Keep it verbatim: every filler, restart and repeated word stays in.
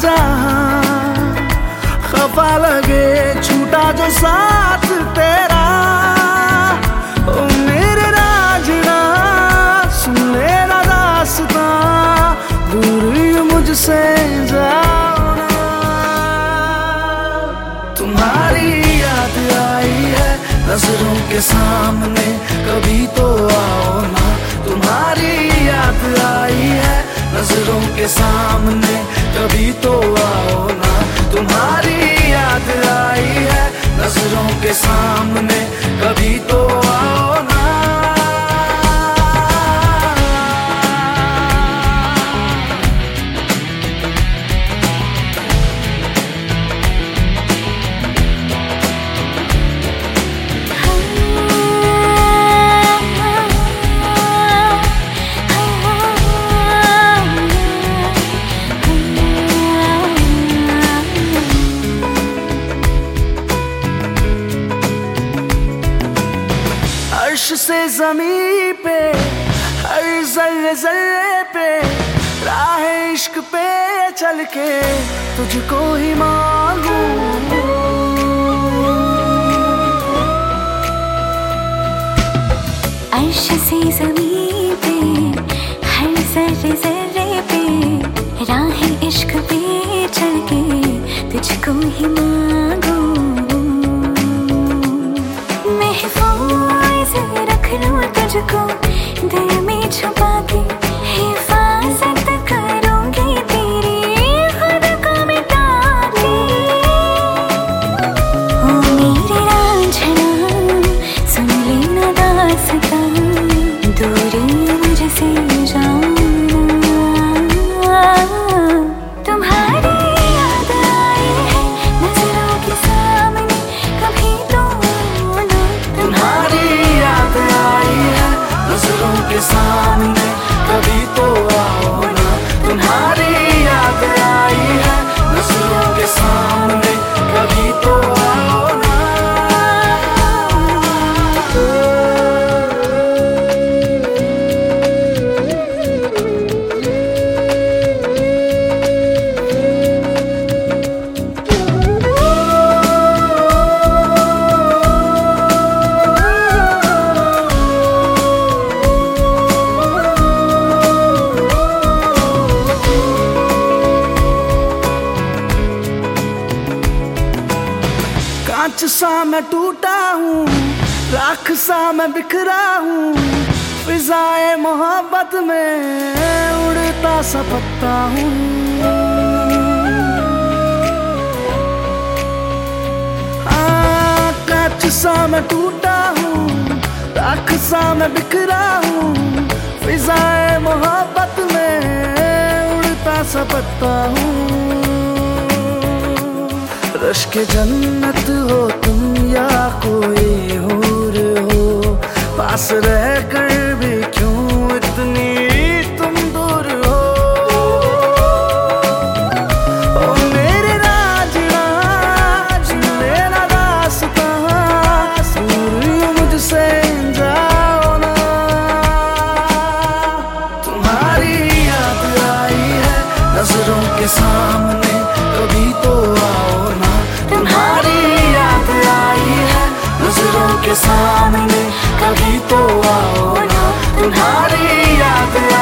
जहां खफा लगे छूटा जो साथ तेरा। ओ मेरे राजना सुन लेना दास्तां, दूर यूं मुझसे जाओ ना। तुम्हारी याद आई है नजरों के सामने, कभी तो आओ ना। तुम्हारी याद आई है नजरों के सामने, कभी तो आओ ना। तुम्हारी याद आई है नजरों के सामने, कभी तो आओ ना। अर्श से ज़मीं पे हर ज़र्रे ज़र्रे पे राह इश्क पे चल के तुझको ही मांगू। अर्श से ज़मीं पे हर ज़र्रे ज़र्रे पे राह इश्क पे चल के तुझको ही मांगू। महफूज़ रख लूं तुझको दिल में छुपा के, हिफाजत करूंगी तेरी खुद को मिटा के। ओ मेरे रांझना सुन लेना दास्तां, दूर मुझसे जाओ ना। तुम्हारी याद आई है नजरों के सामने, कभी तो ना। तुम्हारी याद आई है नजरों के सामने, कभी तो आओ ना। तुम्हारी याद आई है नजरों के सामने, कभी तो आओ ना। कांच सा मैं टूटा हूँ, राख सा मैं बिखरा हूँ, फिजाए मोहब्बत में उड़ता सा पत्ता हूँ। कांच सा मैं टूटा हूँ, राख सा मैं बिखरा हूँ, फिजाए मोहब्बत में उड़ता सा पत्ता हूँ। रश्क जन्नत हो तुम या कोई हूर हो, पास रह कर भी क्यों इतनी तुम दूर हो। ओ मेरे राजना लेना दास्तां, दूर यूं मुझसे जाओ ना। तुम्हारी याद आई है नजरों के सामने, कभी तो आओ ना। तुम्हारी याद आई है नजरों के सामने, कभी तो आओ ना। तुम्हारी याद